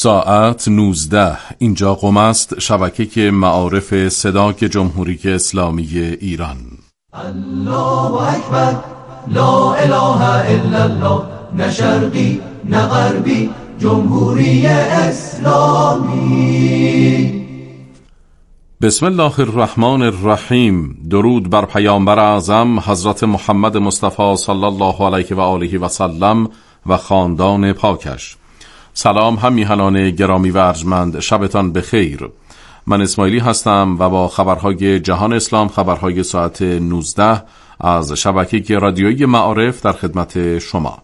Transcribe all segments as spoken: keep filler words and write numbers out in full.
ساعت نوزده. اینجا قم است، شبکه معارف صدای جمهوری اسلامی ایران. الله اکبر، لا اله الا الله، نه شرقی نه غربی، جمهوری اسلامی. بسم الله الرحمن الرحیم. درود بر پیامبر اعظم حضرت محمد مصطفی صلی الله علیه و آله و سلم و خاندان پاکش. سلام هم میهنان گرامی و ارجمند، شبتان بخیر. من اسماعیلی هستم و با خبرهای جهان اسلام، خبرهای ساعت نوزده از شبکه رادیویی معارف در خدمت شما.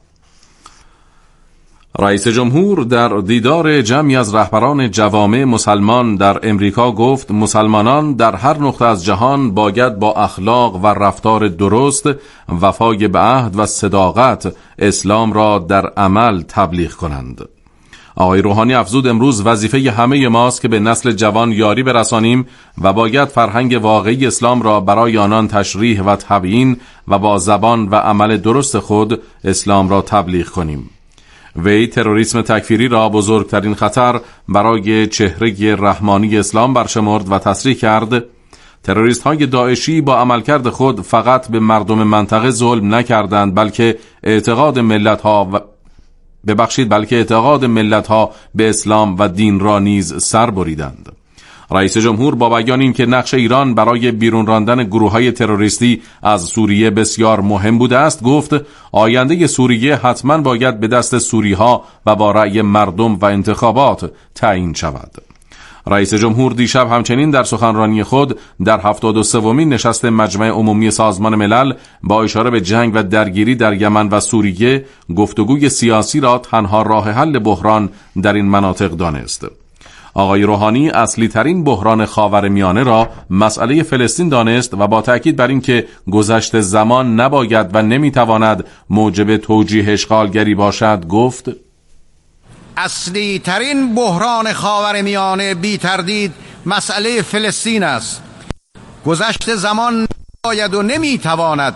رئیس جمهور در دیدار جمعی از رهبران جوامع مسلمان در امریکا گفت مسلمانان در هر نقطه از جهان باید با اخلاق و رفتار درست، وفای به عهد و صداقت اسلام را در عمل تبلیغ کنند. آقای روحانی افزود امروز وظیفه همه ماست که به نسل جوان یاری برسانیم و باید فرهنگ واقعی اسلام را برای آنان تشریح و تبیین و با زبان و عمل درست خود اسلام را تبلیغ کنیم. وی تروریسم تکفیری را بزرگترین خطر برای چهره رحمانی اسلام برشمرد و تصریح کرد تروریست های داعشی با عملکرد خود فقط به مردم منطقه ظلم نکردند، بلکه اعتقاد ملت ها و ببخشید بلکه اعتقاد ملت ها به اسلام و دین را نیز سر بریدند. رئیس جمهور با بیان این که نقش ایران برای بیرون راندن گروه‌های تروریستی از سوریه بسیار مهم بوده است، گفت آینده سوریه حتما باید به دست سوری‌ها و با رأی مردم و انتخابات تعیین شود. رئیس جمهور دیشب همچنین در سخنرانی خود در هفتاد و سومین نشست مجمع عمومی سازمان ملل با اشاره به جنگ و درگیری در یمن و سوریه گفتگوی سیاسی را تنها راه حل بحران در این مناطق دانست. آقای روحانی اصلی ترین بحران خاورمیانه را مسئله فلسطین دانست و با تأکید بر این که گذشت زمان نباید و نمیتواند موجب توجیه اشغالگری باشد گفت اصلی ترین بحران خاورمیانه بی تردید مسئله فلسطین است. گذشت زمان نباید و نمیتواند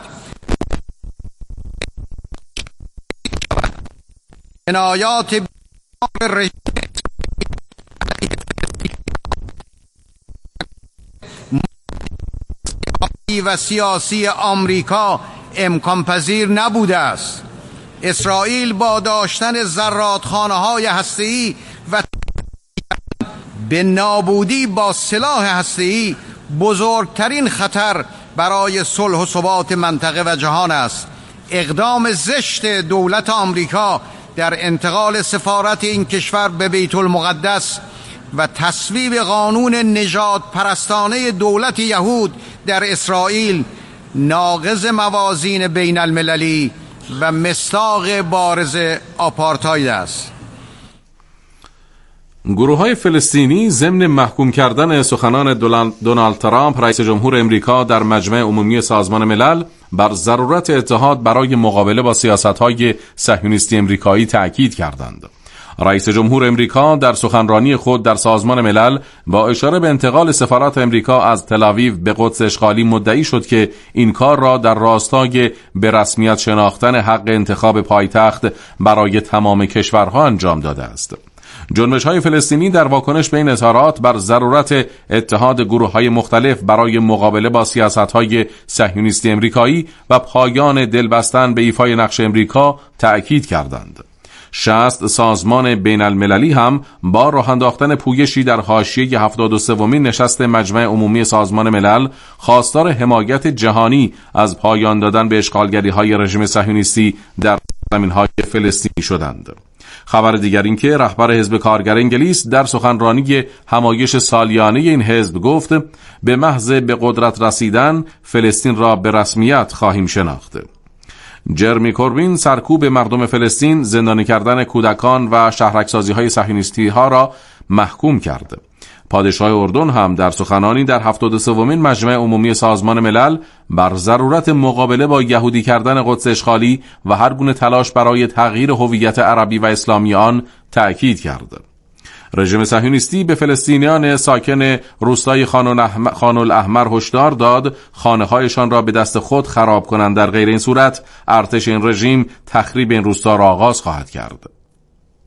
جنایات رژیم و سیاسی آمریکا امکان پذیر نبوده است. اسرائیل با داشتن زرادخانه‌های هسته‌ای و به نابودی با سلاح هسته‌ای بزرگترین خطر برای صلح و ثبات منطقه و جهان است. اقدام زشت دولت آمریکا در انتقال سفارت این کشور به بیت المقدس و تصویب قانون نژاد پرستانه دولت یهود در اسرائیل ناقض موازین بین المللی و مصداق بارز آپارتاید است. گروه های فلسطینی ضمن محکوم کردن سخنان دونالد ترامپ رئیس جمهور امریکا در مجمع عمومی سازمان ملل بر ضرورت اتحاد برای مقابله با سیاست های صهیونیستی امریکایی تأکید کردند. رئیس جمهور امریکا در سخنرانی خود در سازمان ملل با اشاره به انتقال سفارت امریکا از تل‌آویو به قدس اشغالی مدعی شد که این کار را در راستای به رسمیت شناختن حق انتخاب پایتخت برای تمام کشورها انجام داده است. جنبش‌های فلسطینی در واکنش به این اظهارات بر ضرورت اتحاد گروه‌های مختلف برای مقابله با سیاست‌های صهیونیستی امریکایی و پایان دلبستن به ایفای نقش امریکا تأکید کردند. شصت سازمان بین المللی هم با راه انداختن پویشی در حاشیه هفتاد و سومین نشست مجمع عمومی سازمان ملل خواستار حمایت جهانی از پایان دادن به اشغالگری‌های رژیم صهیونیستی در زمین‌های فلسطینی شدند. خبر دیگر این که رهبر حزب کارگر انگلیس در سخنرانی همایش سالیانه این حزب گفت به محض به قدرت رسیدن فلسطین را به رسمیت خواهیم شناخت. جرمی کوربین سرکوب مردم فلسطین، زندانی کردن کودکان و شهرک‌سازی های صهیونیستی ها را محکوم کرد. پادشاه اردن هم در سخنانی در هفتاد و سومین مجمع عمومی سازمان ملل بر ضرورت مقابله با یهودی کردن قدس اشغالی و هر گونه تلاش برای تغییر هویت عربی و اسلامی آن تأکید کرد. رژیم صهیونیستی به فلسطینیان ساکن روستای خان الاحمر هشدار داد خانه‌هایشان را به دست خود خراب کنند، در غیر این صورت ارتش این رژیم تخریب این روستا را آغاز خواهد کرد.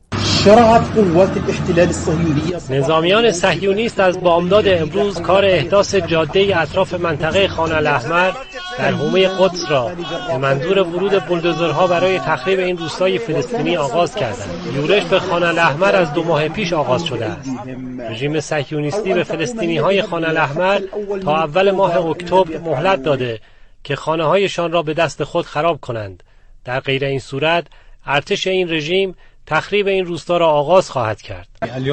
نظامیان صهیونیست از بامداد امروز کار احداث جاده اطراف منطقه خان الاحمر در حومه قدس را به منظور ورود بولدوزرها برای تخریب این روستای فلسطینی آغاز کردند. یورش به خان الاحمر از دو ماه پیش آغاز شده است. رژیم صهیونیستی به فلسطینی‌های خان الاحمر تا اول ماه اکتبر مهلت داده که خانه‌هایشان را به دست خود خراب کنند. در غیر این صورت ارتش این رژیم تخریب این روستا را آغاز خواهد کرد.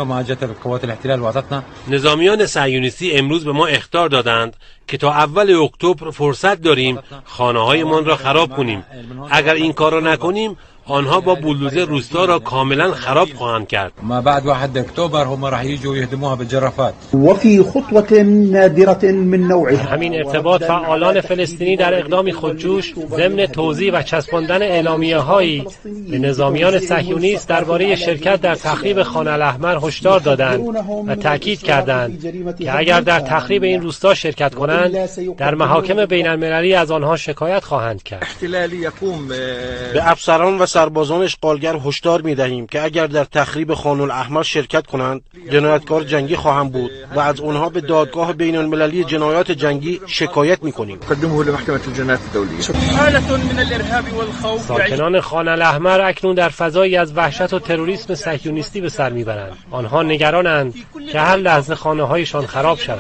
نظامیان صهیونیستی امروز به ما اخطار دادند که تا اول اکتبر فرصت داریم خانه‌هایمان را خراب کنیم. اگر این کار را نکنیم آنها با بولدوزر روستا را کاملا خراب خواهند کرد. ما بعد واحد اکتبر هم راح يجوا يهدموها بالجرافات. وفي خطوة نادرة من نوعها. همین ارتباط فعالان فلسطینی در اقدامی خودجوش ضمن توزیع و چسباندن اعلامیه‌هایی به نظامیان صهیونیست درباره شرکت در تخریب خان الاحمر هشدار دادند و تاکید کردند که اگر در تخریب این روستا شرکت کنند در محاکم بین‌المللی از آنها شکایت خواهند کرد. به افسران و سربازان اشغالگر هشدار می‌دهیم که اگر در تخریب خان الاحمر شرکت کنند جنایتکار جنگی خواهند بود و از آنها به دادگاه بین‌المللی جنایات جنگی شکایت می‌کنیم. ساکنان خان الاحمر اکنون در فضایی از وحشت و تروریسم صهیونیستی به سر می‌برند. آنها نگرانند که هر لحظه خانه‌هایشان خراب شود.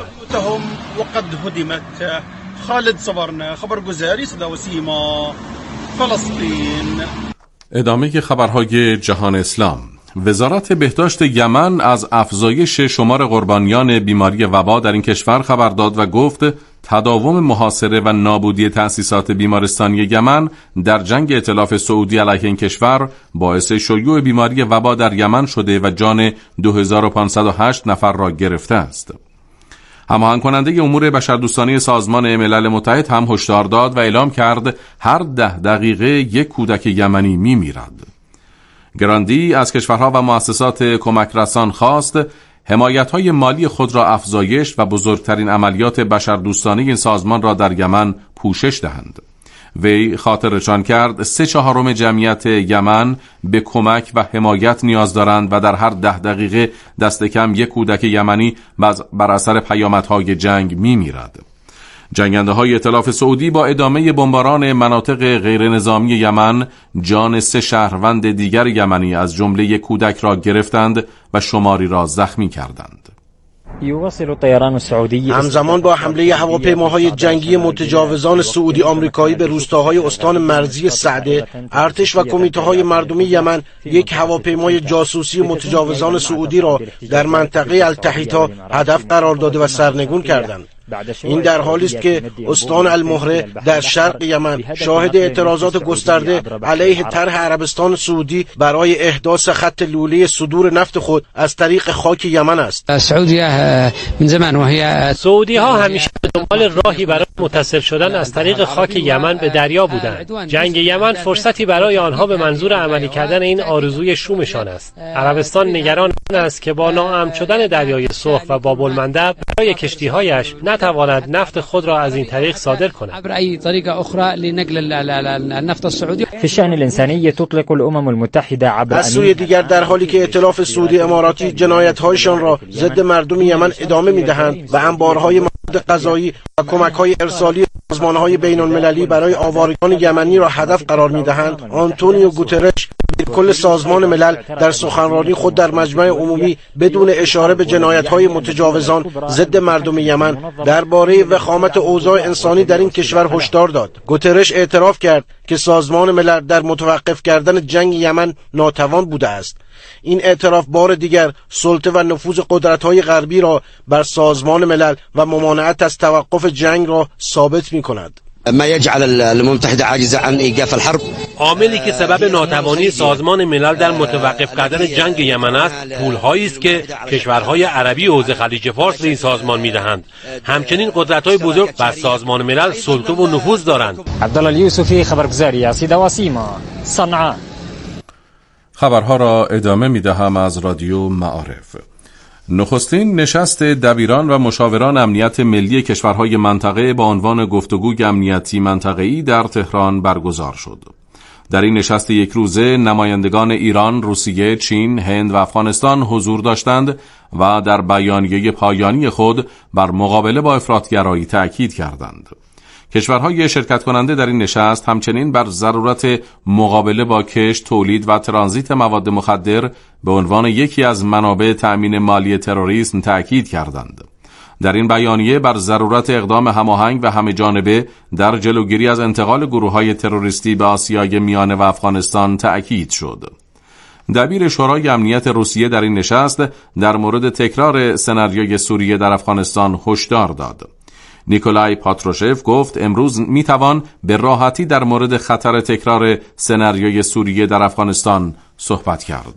خالد صبرنا خبرگزاری صدا و سیما فلسطین. ادامه خبرهای جهان اسلام. وزارت بهداشت یمن از افزایش شمار قربانیان بیماری وبا در این کشور خبر داد و گفت تداوم محاصره و نابودی تأسیسات بیمارستانی یمن در جنگ ائتلاف سعودی علیه این کشور باعث شیوع بیماری وبا در یمن شده و جان دو هزار و پانصد و هشت نفر را گرفته است. هماهنگ کننده امور بشردوستانه سازمان ملل متحد هم هشدار داد و اعلام کرد هر ده دقیقه یک کودک یمنی می میرد. گراندی از کشورها و مؤسسات کمک رسان خواست حمایت‌های مالی خود را افزایش و بزرگترین عملیات بشردوستانه این سازمان را در یمن پوشش دهند. وی خاطرشان کرد سه چهارم جمعیت یمن به کمک و حمایت نیاز دارند و در هر ده دقیقه دست کم یک کودک یمنی بر اثر پیامدهای جنگ می میرد. جنگنده های ائتلاف سعودی با ادامه بمباران مناطق غیر نظامی یمن جان سه شهروند دیگر یمنی از جمله یک کودک را گرفتند و شماری را زخمی کردند. همزمان با حمله هواپیماهای جنگی متجاوزان سعودی آمریکایی به روستاهای استان مرزی سعده، ارتش و کمیته‌های مردمی یمن یک هواپیمای جاسوسی متجاوزان سعودی را در منطقه التحیتا هدف قرار داده و سرنگون کردند. این در حالی است که استان المهره در شرق یمن شاهد اعتراضات گسترده علیه طرح عربستان سعودی برای احداث خط لوله صدور نفت خود از طریق خاک یمن است. سعودی ها همیشه به دنبال راهی برای متصل شدن از طریق خاک یمن به دریا بودند. جنگ یمن فرصتی برای آنها به منظور عملی کردن این آرزوی شومشان است. عربستان نگران است که با ناامن شدن دریای سرخ و باب المندب برای کشتی‌هایش نتواند نفت خود را از این طریق صادر کند. عبر أي طريقة أخرى لنقل النفط السعودي. في الشأن الإنساني تطلق الأمم المتحدة عبر. از سوی دیگر در حالی که ائتلاف سعودی اماراتی جنایت‌هایشان را ضد مردم یمن ادامه می‌دهند و انبارهای مواد غذایی و کمک‌های ارسالی سازمان‌های بین‌المللی برای آوارگان یمنی را هدف قرار می‌دهند، آنتونیو گوترش کل سازمان ملل در سخنرانی خود در مجمع عمومی بدون اشاره به جنایت‌های متجاوزان ضد مردم یمن درباره وخامت اوضاع انسانی در این کشور هشدار داد. گوترش اعتراف کرد که سازمان ملل در متوقف کردن جنگ یمن ناتوان بوده است. این اعتراف بار دیگر سلطه و نفوذ قدرت‌های غربی را بر سازمان ملل و ممانعت از توقف جنگ را ثابت می‌کند. ما يجعل المتحدة عاجزة عن إيقاف الحرب. عاملی که سبب ناتوانی سازمان ملل در متوقف کردن جنگ یمن است، پول‌هایی است که کشورهای عربی حوزه خلیج فارس به این سازمان می‌دهند. همچنین قدرت‌های بزرگ بر سازمان ملل سلطه و نفوذ دارند. عبدالله الیوسفی، خبرگزاری صدا و سیما، صنعا. خبرها را ادامه می‌دهم از رادیو معارف. نخستین نشست دبیران و مشاوران امنیت ملی کشورهای منطقه با عنوان گفتگوی امنیتی منطقه‌ای در تهران برگزار شد. در این نشست یک روزه نمایندگان ایران، روسیه، چین، هند و افغانستان حضور داشتند و در بیانیه پایانی خود بر مقابله با افراطگرایی تأکید کردند. کشورهای شرکت کننده در این نشست همچنین بر ضرورت مقابله با کشت، تولید و ترانزیت مواد مخدر به عنوان یکی از منابع تأمین مالی تروریسم تأکید کردند. در این بیانیه بر ضرورت اقدام هماهنگ و همه‌جانبه در جلوگیری از انتقال گروه‌های تروریستی به آسیای میانه و افغانستان تأکید شد. دبیر شورای امنیت روسیه در این نشست در مورد تکرار سناریوی سوریه در افغانستان هشدار داد. نیکولای پاتروشف گفت امروز میتوان به راحتی در مورد خطر تکرار سناریوی سوریه در افغانستان صحبت کرد.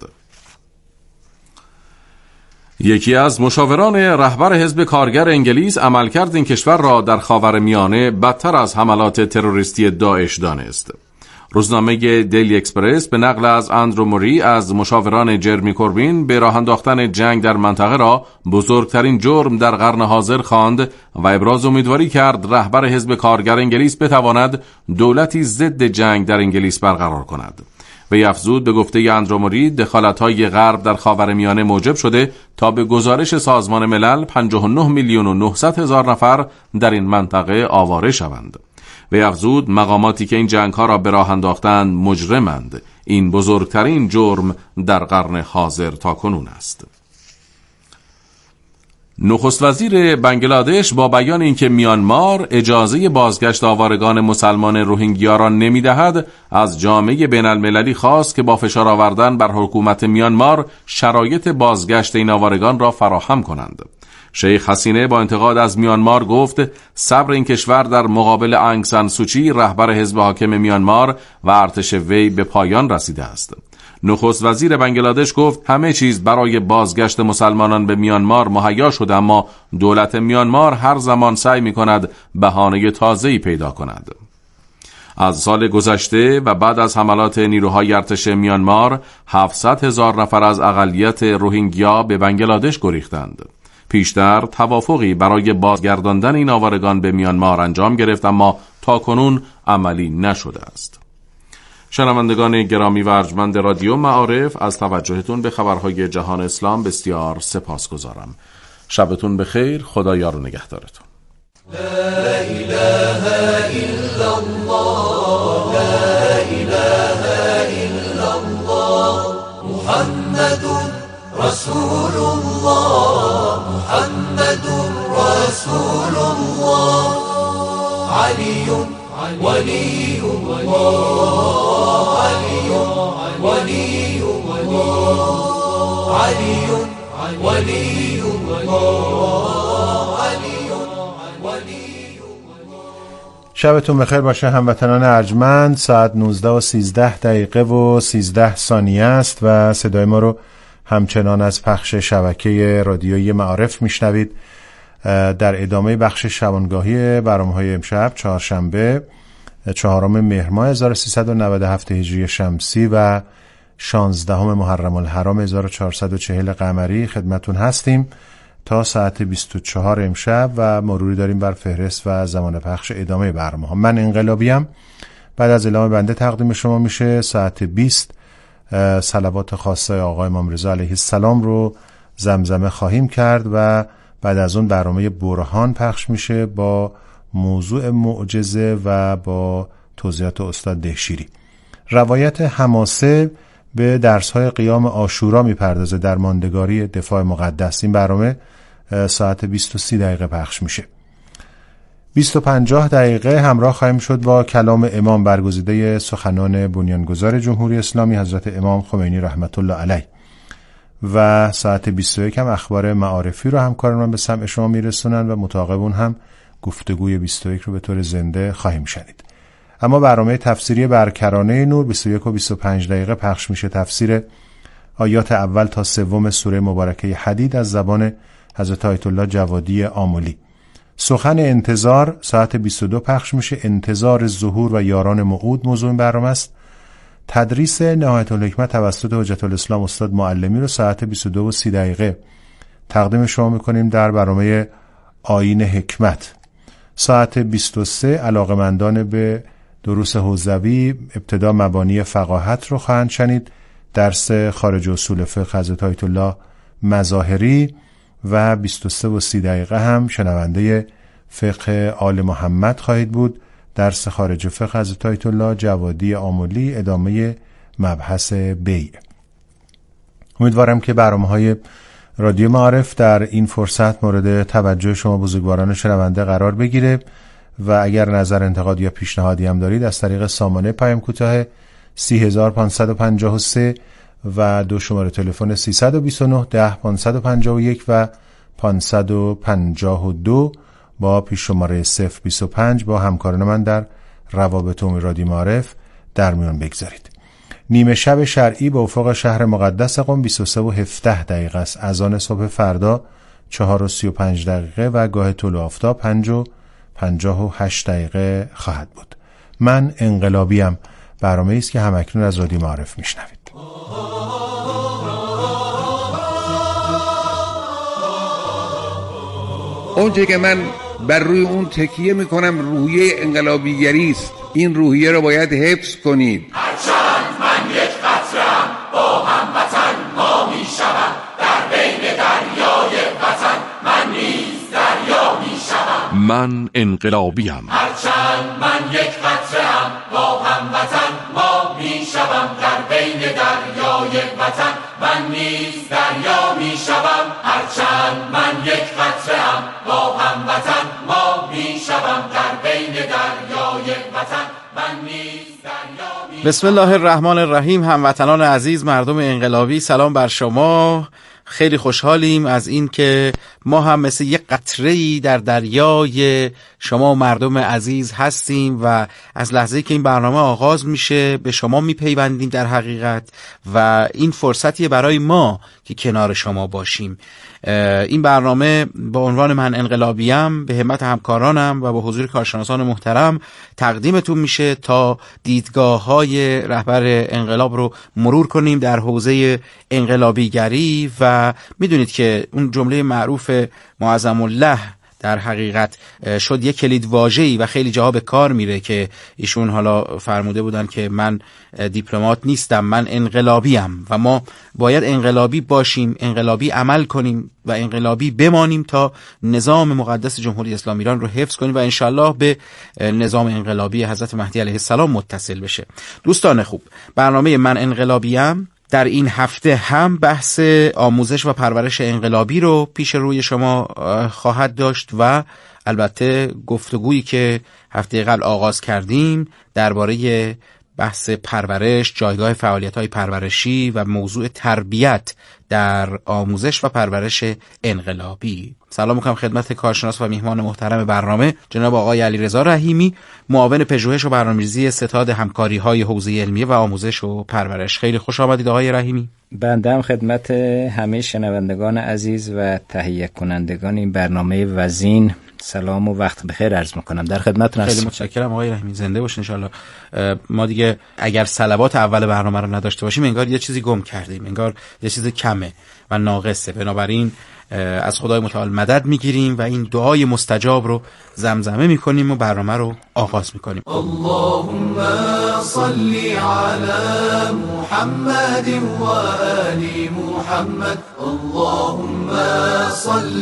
یکی از مشاوران رهبر حزب کارگر انگلیس عملکرد این کشور را در خاورمیانه بدتر از حملات تروریستی داعش دانست. روزنامه دیلی اکسپرس به نقل از اندرو موری از مشاوران جرمی کوربین به راه انداختن جنگ در منطقه را بزرگترین جرم در قرن حاضر خواند و ابراز امیدواری کرد رهبر حزب کارگر انگلیس بتواند دولتی ضد جنگ در انگلیس برقرار کند. وی افزود به گفته اندرو موری دخالت‌های غرب در خاورمیانه موجب شده تا به گزارش سازمان ملل پنجاه و نه میلیون و نهصد هزار نفر در این منطقه آواره شوند. وی افزود مقاماتی که این جنگ‌ها را به راه انداختند مجرمند. این بزرگترین جرم در قرن حاضر تاکنون است. نخست وزیر بنگلادش با بیان اینکه میانمار اجازه بازگشت آوارگان مسلمان روهینگیا را نمی‌دهد، از جامعه بین‌المللی خواست که با فشار آوردن بر حکومت میانمار شرایط بازگشت این آوارگان را فراهم کنند. شیخ حسینه با انتقاد از میانمار گفت صبر این کشور در مقابل آنگ سان سوچی رهبر حزب حاکم میانمار و ارتش وی به پایان رسیده است. نخست وزیر بنگلادش گفت همه چیز برای بازگشت مسلمانان به میانمار مهیا شده، اما دولت میانمار هر زمان سعی می کند بهانه تازه‌ای پیدا کند. از سال گذشته و بعد از حملات نیروهای ارتش میانمار هفتصد هزار نفر از اقلیت روهینگیا به بنگلادش گریختند. پیشتر توافقی برای بازگرداندن این آوارگان به میانمار انجام گرفت، اما تاکنون عملی نشده است. شنوندگان گرامی و ارجمند رادیو معارف، از توجهتون به خبرهای جهان اسلام بسیار سپاسگزارم. شبتون بخیر، خدا یار و نگهدارتون. لا اله الا الله، لا اله الا الله، محمد رسول الله، محمد رسول الله، علی ولی الله، علی ولی الله، علی ولی الله، علی ولی. شبتون بخیر باشه هموطنان ارجمند. ساعت نوزده و سیزده دقیقه و سیزده ثانیه است و صدای ما رو همچنان از پخش شبکه رادیویی معارف میشنوید. در ادامه بخش شبانگاهی برنامه‌های امشب چهارشنبه چهارم مهر ماه هزار و سیصد و نود و هفت هجری شمسی و شانزدهم محرم الحرام هزار و چهارصد و چهل قمری خدمتون هستیم تا ساعت بیست و چهار امشب و مروری داریم بر فهرست و زمان پخش ادامه برنامه ها. من انقلابیم. بعد از اعلام بنده تقدیم شما میشه ساعت بیست صلوات خاصه آقای امام رضا علیه السلام رو زمزمه خواهیم کرد و بعد از اون برنامه برهان پخش میشه با موضوع معجزه و با توضیحات استاد دهشیری. روایت حماسه به درس‌های قیام عاشورا میپردازه در ماندگاری دفاع مقدس. این برنامه ساعت بیست و سی دقیقه پخش میشه. بیست و پنجاه دقیقه همراه خواهیم شد با کلام امام برگزیده سخنان بنیانگذار جمهوری اسلامی حضرت امام خمینی رحمت الله علیه و ساعت بیست و یک هم اخبار معارفی رو همکاران من به سمع شما میرسونن و متعاقب اون هم گفتگوی بیست و یک رو به طور زنده خواهیم شنید. اما برنامه تفسیری برکرانه نور بیست و یک و بیست و پنج دقیقه پخش میشه. تفسیر آیات اول تا سوم سوره مبارکه حدید از زبان حضرت آیت الله جوادی آملی. سخن انتظار ساعت بیست و دو پخش میشه. انتظار ظهور و یاران موعود موضوع این برنامه است. تدریس نهایت الحکمت توسط حجت الاسلام استاد معلمی رو ساعت بیست و دو و سی دقیقه تقدیم شما میکنیم در برنامه آیین حکمت. ساعت بیست و سه علاقمندان به دروس حوزوی ابتدا مبانی فقاهت رو خواهند شنید، درس خارج اصول فقه حضرت آیت الله مظاهری و بیست و سه و سی دقیقه هم شنونده فقه آل محمد خواهید بود، درس خارج فقه حضرت آیت الله جوادی آملی، ادامه مبحث بیع. امیدوارم که برنامه‌های رادیو معارف در این فرصت مورد توجه شما بزرگواران شنونده قرار بگیره و اگر نظر، انتقاد یا پیشنهادی هم دارید از طریق سامانه پیام کوتاه سی هزار و پانصد و پنجاه و سه و دو شماره تلفن سیصد و بیست و نه ده پانصد و پنجاه و یک و پانصد و پنجاه و دو با پیش شماره صفر بیست و پنج با همکاران من در روابط عمومی رادیو معارف در میان بگذارید. نیمه شب شرعی به افق شهر مقدس قم بیست و سه و هفده دقیقه است. اذان صبح فردا چهار و سی و پنج دقیقه و گاه طلوع آفتاب پنج و پنجاه و هشت دقیقه خواهد بود. من انقلابیم، برنامه‌ای است که همکنون از رادیو معارف میشنوید. اونچه که من بر روی اون تکیه میکنم روحیه انقلابیگری است. این روحیه رو باید حفظ کنید. هرچند من یک قطره‌ام با هموطن ما میشوم، در بین دریای وطن من نیز دریا میشوم. من انقلابیم. هرچند من یک قطره‌ام با هموطن ما میشوم، در بین دریای وطن من نیز دریا میشوم. هرچند من یک قطره‌ام با هموطن ما میشوم، در بین دریای وطن من نیز دریا میشوم. بسم الله الرحمن الرحیم. هموطنان عزیز، مردم انقلابی، سلام بر شما. خیلی خوشحالیم از این که ما هم مثل یک قطره‌ای در دریای شما مردم عزیز هستیم و از لحظه‌ای که این برنامه آغاز میشه به شما میپیوندیم در حقیقت و این فرصتیه برای ما که کنار شما باشیم. این برنامه با عنوان من انقلابیم به همت همکارانم و با حضور کارشناسان محترم تقدیمتون میشه تا دیدگاه‌های رهبر انقلاب رو مرور کنیم در حوزه انقلابیگری و میدونید که اون جمله معروف معظم الله در حقیقت شد یک کلید واژه‌ای و خیلی جاها به کار میره که ایشون حالا فرموده بودن که من دیپلمات نیستم، من انقلابیم و ما باید انقلابی باشیم، انقلابی عمل کنیم و انقلابی بمانیم تا نظام مقدس جمهوری اسلامی ایران رو حفظ کنیم و انشالله به نظام انقلابی حضرت مهدی علیه السلام متصل بشه. دوستان خوب، برنامه من انقلابیم در این هفته هم بحث آموزش و پرورش انقلابی رو پیش روی شما خواهد داشت و البته گفتگویی که هفته قبل آغاز کردیم درباره بحث پرورش، جایگاه فعالیت‌های پرورشی و موضوع تربیت در آموزش و پرورش انقلابی. سلام می‌کنم خدمت کارشناس و میهمان محترم برنامه جناب آقای علیرضا رحیمی، معاون پژوهش و برنامه‌ریزی ستاد همکاری‌های حوزه علمیه و آموزش و پرورش. خیلی خوش آمدید آقای رحیمی. بنده هم خدمت همه شنوندگان عزیز و تهیه کنندگان این برنامه وزین سلام و وقت بخیر عرض میکنم. در خدمتتون هستم. خیلی متشکرم آقای رحیمی، زنده باشین ان شاء الله. ما دیگه اگر صلوات اول برنامه رو نداشته باشیم انگار یه چیزی گم کردیم، انگار یه چیز کمه و ناقصه. بنابراین از خدای متعال مدد میگیریم و این دعای مستجاب رو زمزمه میکنیم و برنامه رو آغاز میکنیم. اللهم صل علی محمد و آل محمد. اللهم صل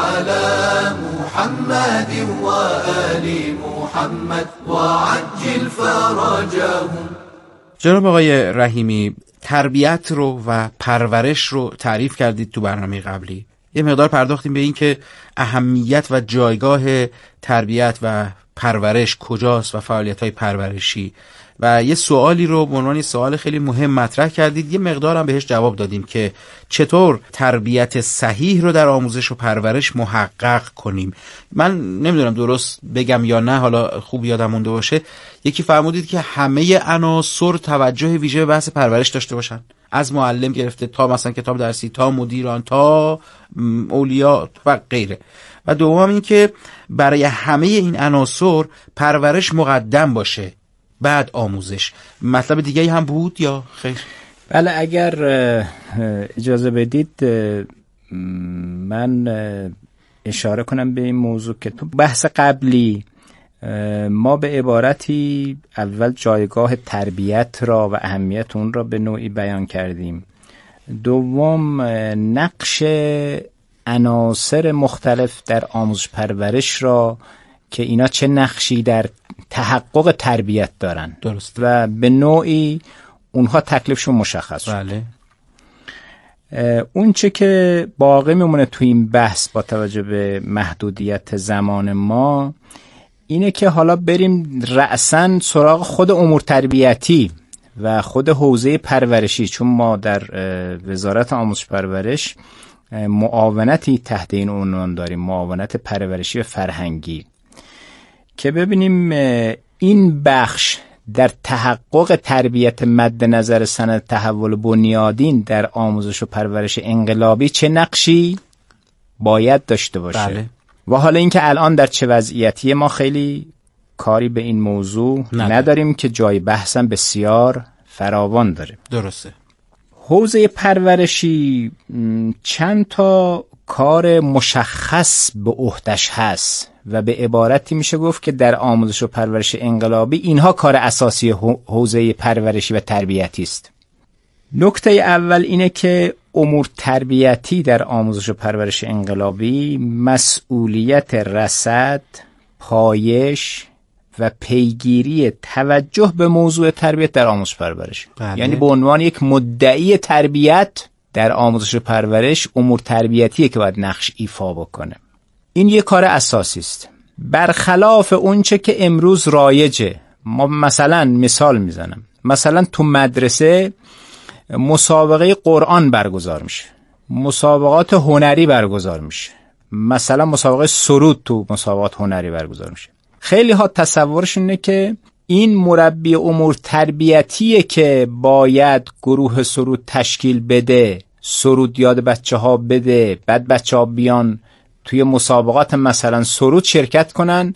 علی محمد و آل محمد و عجل فرجهم. جناب آقای رحیمی، تربیت رو و پرورش رو تعریف کردید تو برنامه قبلی. یه مقدار پرداختیم به این که اهمیت و جایگاه تربیت و پرورش کجاست و فعالیت‌های پرورشی و یه سوالی رو به عنوان سوال خیلی مهم مطرح کردید. یه مقدار هم بهش جواب دادیم که چطور تربیت صحیح رو در آموزش و پرورش محقق کنیم. من نمیدونم درست بگم یا نه، حالا خوب یادم مونده باشه یکی فرمودید که همه عناصر توجه ویژه به بحث پرورش داشته باشن، از معلم گرفته تا مثلا کتاب درسی تا مدیران تا اولیا و غیره. و دوم این که برای همه این عناصر پرورش مقدم باشه بعد آموزش. مطلب دیگه هم بود یا خیر؟ بله، اگر اجازه بدید من اشاره کنم به این موضوع که تو بحث قبلی ما به عبارتی اول جایگاه تربیت را و اهمیت اون را به نوعی بیان کردیم. دوم نقش عناصر مختلف در آموزش پرورش را که اینا چه نقشی در تحقق تربیت دارن. درست. و به نوعی اونها تکلیفشون مشخص شد. بله. اون چه که باقی میمونه تو این بحث با توجه به محدودیت زمان ما اینه که حالا بریم رأساً سراغ خود امور تربیتی و خود حوزه پرورشی، چون ما در وزارت آموزش پرورش معاونتی تحت این عنوان داریم، معاونت پرورشی و فرهنگی، که ببینیم این بخش در تحقق تربیت مد نظر سند تحول بنیادین در آموزش و پرورش انقلابی چه نقشی باید داشته باشه. بله. و حالا اینکه الان در چه وضعیتی ما خیلی کاری به این موضوع نداریم, نداریم که جای بحثم بسیار فراوان داره. درسته. حوزه پرورشی چند تا کار مشخص به عهده‌اش هست و به عبارتی میشه گفت که در آموزش و پرورش انقلابی اینها کار اساسی حوزه پرورشی و تربیتی است. نکته اول اینه که امور تربیتی در آموزش و پرورش انقلابی مسئولیت رصد، پایش و پیگیری توجه به موضوع تربیت در آموزش پرورش. بله. یعنی به عنوان یک مدعی تربیت در آموزش و پرورش امور تربیتیه که باید نقش ایفا بکنه. این یک کار اساسی است. برخلاف اونچه که امروز رایجه، ما مثلا مثال میزنم، مثلا تو مدرسه مسابقه قرآن برگزار میشه، مسابقات هنری برگزار میشه، مثلا مسابقه سرود تو مسابقات هنری برگزار میشه. خیلی ها تصورش اینه که این مربی امور تربیتیه که باید گروه سرود تشکیل بده، سرود یاد بچه ها بده، بعد بچه ها بیان توی مسابقات مثلا سرود شرکت کنن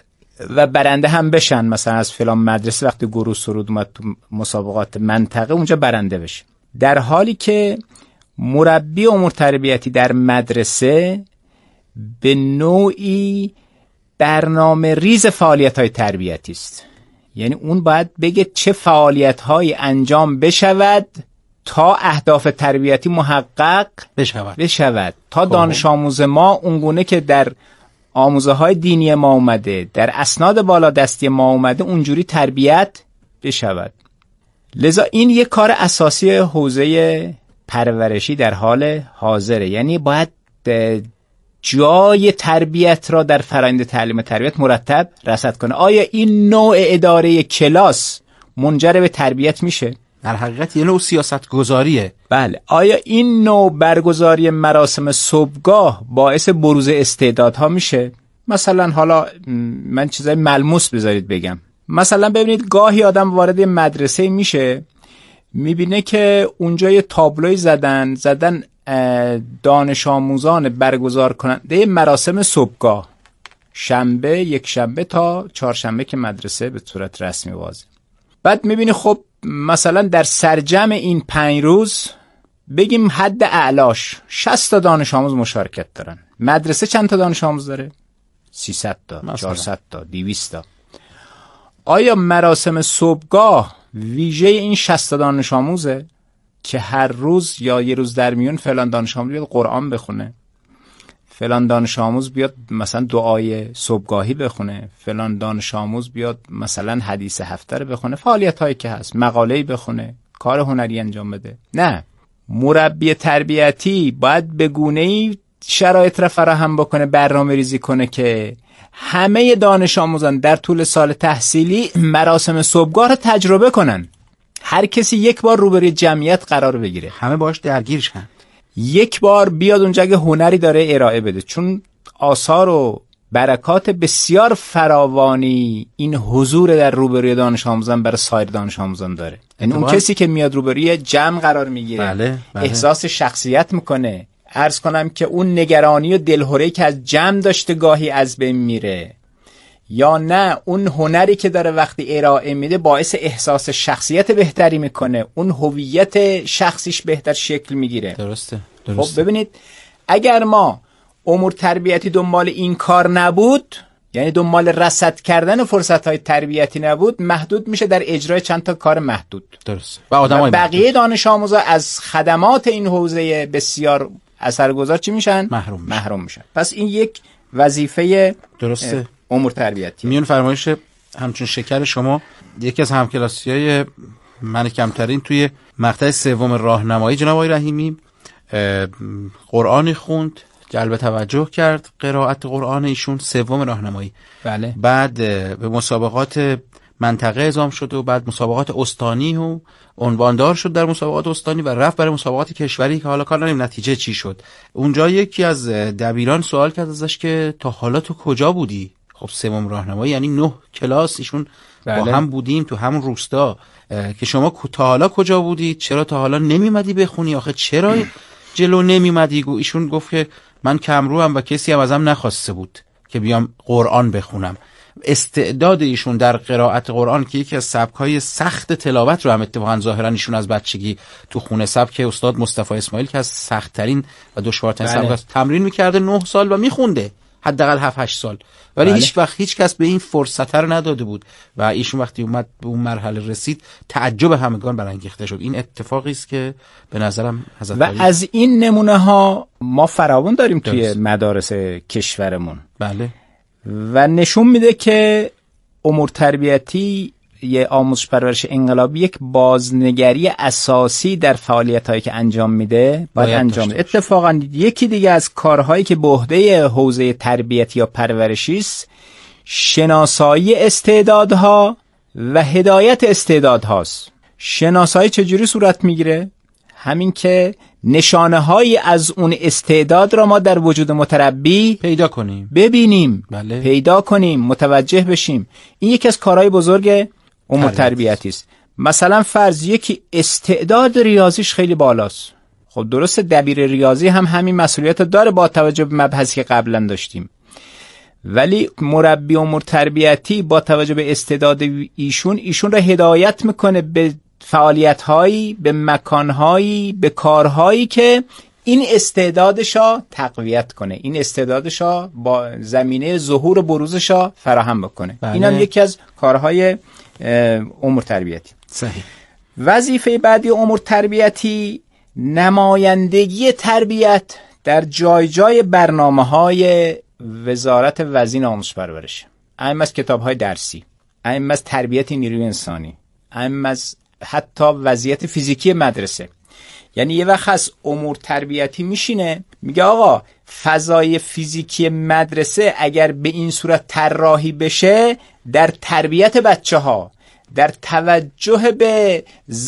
و برنده هم بشن. مثلا از فلان مدرسه وقتی گروه سرود اومد تو مسابقات منطقه اونجا برنده بشه، در حالی که مربی امور تربیتی در مدرسه به نوعی برنامه ریز فعالیت های تربیتی است. یعنی اون باید بگه چه فعالیت های انجام بشود تا اهداف تربیتی محقق بشود, بشود. تا دانش آموز ما اونگونه که در آموزه های دینی ما اومده، در اسناد بالادستی ما اومده، اونجوری تربیت بشود. لذا این یک کار اساسی حوزه پرورشی در حال حاضره. یعنی باید جای تربیت را در فرآیند تعلیم تربیت مرتب رصد کنه. آیا این نوع اداره کلاس منجر به تربیت میشه؟ در حقیقت یه نوع سیاست گذاریه. بله. آیا این نوع برگزاری مراسم صبحگاه باعث بروز استعدادها میشه؟ مثلا حالا من چیزای ملموس بذارید بگم. مثلا ببینید گاهی آدم وارد مدرسه میشه، میبینه که اونجا یه تابلوی زدن زدن دانش آموزان برگزار کننده مراسم صبحگاه، شنبه، یک شنبه تا چهارشنبه که مدرسه به صورت رسمی بازه. بعد میبینی خب مثلا در سرجم این پنج روز بگیم حد اعلاش شصت تا دانش آموز مشارکت دارن. مدرسه چند تا دانش آموز داره؟ سیصد تا، چهارصد تا، دویست تا. آیا مراسم صبحگاه ویژه این شصت تا دانش آموزه که هر روز یا یه روز در میون فلان دانش آموز بیاد قرآن بخونه، فلان دانش آموز بیاد مثلا دعای صبحگاهی بخونه، فلان دانش آموز بیاد مثلا حدیث هفته رو بخونه، فعالیت هایی که هست، مقاله‌ای بخونه، کار هنری انجام بده؟ نه، مربی تربیتی باید به گونه‌ای شرایط را فراهم بکنه، برنامه ریزی کنه که همه دانش آموزان در طول سال تحصیلی مراسم صبحگاه رو تجربه کنن. هر کسی یک بار روبروی جمعیت قرار بگیره، همه باش درگیر شن، یک بار بیاد اونجا که هنری داره ارائه بده، چون آثار و برکات بسیار فراوانی این حضور در روبروی دانش آموزان برای سایر دانش آموزان داره. یعنی اون کسی که میاد روبروی جمع قرار میگیره، بله، بله. احساس شخصیت میکنه. عرض کنم که اون نگرانی و دلهوره‌ای که از جمع داشته گاهی از بین میره، یا نه اون هنری که داره وقتی ارائه میده باعث احساس شخصیت بهتری میکنه، اون هویت شخصیش بهتر شکل میگیره. درسته, درسته. خب ببینید، اگر ما امور تربیتی دنبال این کار نبود، یعنی دنبال رصد کردن فرصت‌های تربیتی نبود، محدود میشه در اجرای چند تا کار محدود. درست. و آدمای بقیه دانش آموزا از خدمات این حوزه بسیار اثرگذار چی میشن؟ محروم میشن. محروم میشن. پس این یک وظیفه درسته امور تربیتی. میون فرمایش همچون شکر شما یکی از همکلاسیای من کمترین توی مقطع سوم راهنمایی جناب آقای رحیمی قرآنی خوند، جلب توجه کرد قرائت قرآن ایشون سوم راهنمایی. بله. بعد به مسابقات منطقه اعزام شد و بعد مسابقات استانی و عنواندار شد در مسابقات استانی و رفت برای مسابقات کشوری که حالا کار نداریم نتیجه چی شد. اونجا یکی از دبیران سوال کرد ازش که تا حالا تو کجا بودی؟ خب سوم راهنمایی یعنی نه کلاس ایشون بله. با هم بودیم تو همون روستا، که شما تا حالا کجا بودی؟ چرا تا حالا نمیمدی بخونی؟ آخه چرا جلو نمیمدی؟ ایشون گفت که من کمروام و کسی هم ازم نخواسته بود که بیام قرآن بخونم. استعداد ایشون در قرائت قرآن که یکی از سبک‌های سخت تلاوت رو هم اتفاقا ظاهرا ایشون از بچگی تو خونه سبک استاد مصطفی اسماعیل که از سخت‌ترین و دشوارترین بله. سبک است تمرین می‌کرده نه سال و می‌خونده حداقل هفت هشت سال، ولی بله. هیچ وقت هیچ کس به این فرصت رو نداده بود و ایشون وقتی اومد به اون مرحله رسید تعجب همگان برانگیخته شد. این اتفاقی است که به نظرم حضرت و از این نمونه ها ما فراوان داریم توی درست. مدارس کشورمون. بله. و نشون میده که امور تربیتی یه آموزش پرورش انقلابی یک بازنگری اساسی در فعالیت‌هایی که انجام میده باید, باید انجام میده. اتفاقا یکی دیگه از کارهایی که به عهده حوزه تربیتی یا پرورشی است شناسایی استعدادها و هدایت استعدادهاست. شناسایی چجوری صورت میگیره؟ همین که نشانه هایی از اون استعداد را ما در وجود متربی پیدا کنیم، ببینیم، بله. پیدا کنیم، متوجه بشیم. این یکی از کارهای بزرگ امور تربیتی است. مثلا فرض یکی استعداد ریاضیش خیلی بالاست، خب درسته دبیر ریاضی هم همین مسئولیت داره با توجه به مبحثی که قبلا داشتیم، ولی مربی امور تربیتی با توجه به استعداد ایشون ایشون را هدایت میکنه به فعالیت‌هایی، به مکان‌هایی، به کارهایی که این استعدادشا تقویت کنه، این استعدادشا با زمینه ظهور و بروزشا فراهم بکنه. بله. این هم یکی از کارهای امور تربیتی. صحیح. وظیفه بعدی امور تربیتی نمایندگی تربیت در جای جای برنامه‌های وزارت وزین آموزش پرورش، اهم از کتاب‌های درسی، اهم از تربیت نیروی انسانی، اهم از حتی وضعیت فیزیکی مدرسه. یعنی یه وقت از امور تربیتی میشینه میگه آقا فضای فیزیکی مدرسه اگر به این صورت طراحی بشه در تربیت بچه ها، در توجه به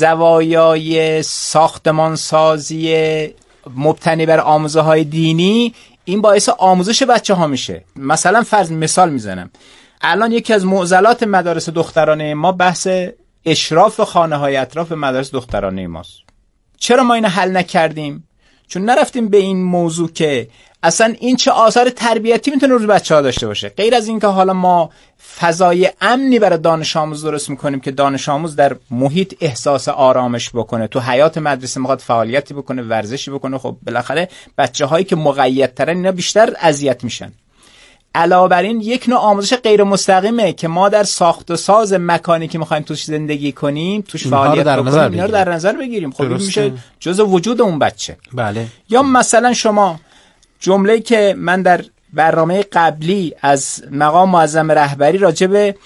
زوایای ساختمانسازی مبتنی بر آموزه های دینی، این باعث آموزش بچه ها میشه. مثلا فرض مثال میزنم، الان یکی از معضلات مدارس دخترانه ما بحث اشراف خانه های اطراف مدارس دخترانه ماست. چرا ما اینو حل نکردیم؟ چون نرفتیم به این موضوع که اصلا این چه آثار تربیتی میتونه روی بچه‌ها داشته باشه، غیر از این که حالا ما فضای امنی برای دانش آموز درست میکنیم که دانش آموز در محیط احساس آرامش بکنه، تو حیات مدرسه میخواد فعالیتی بکنه، ورزشی بکنه، خب بالاخره بچه‌هایی که مقیدترن اینا بیشتر اذیت میشن. علاوه بر این یک نوع آموزش غیر مستقیمه که ما در ساخت و ساز مکانی که میخوایم توش زندگی کنیم، توش فعالیت بکنیم، اینا رو در نظر بگیریم. خب این میشه جزء وجود اون بچه. بله. یا مثلا شما جمله‌ای که من در برنامه قبلی از مقام معظم رهبری راجع به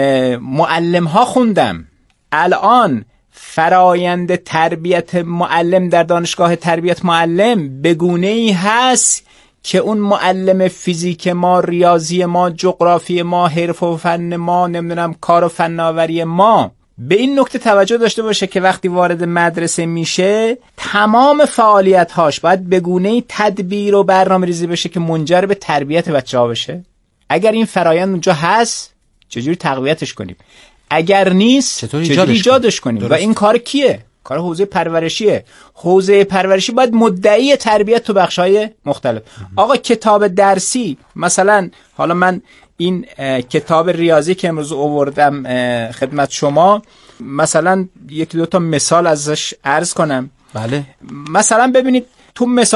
معلم‌ها خوندم، الان فرایند تربیت معلم در دانشگاه تربیت معلم به گونه‌ای هست که اون معلم فیزیک ما، ریاضی ما، جغرافی ما، حرف و فن ما، نمیدونم کار و فناوری ما به این نکته توجه داشته باشه که وقتی وارد مدرسه میشه تمام فعالیت‌هاش باید به گونه‌ای تدبیر و برنامه‌ریزی بشه که منجر به تربیت بچه‌ها بشه. اگر این فرایند اونجا هست چجوری تقویتش کنیم؟ اگر نیست چطور چجوری ایجادش کنیم؟ و این کار کیه؟ کار حوزه پرورشیه. حوزه پرورشی باید مدعی تربیت تو بخش‌های مختلف. آقا کتاب درسی مثلا، حالا من این کتاب ریاضی که امروز آوردم خدمت شما، مثلا یکی دو تا مثال ازش عرض کنم. بله. مثلا ببینید تو مثال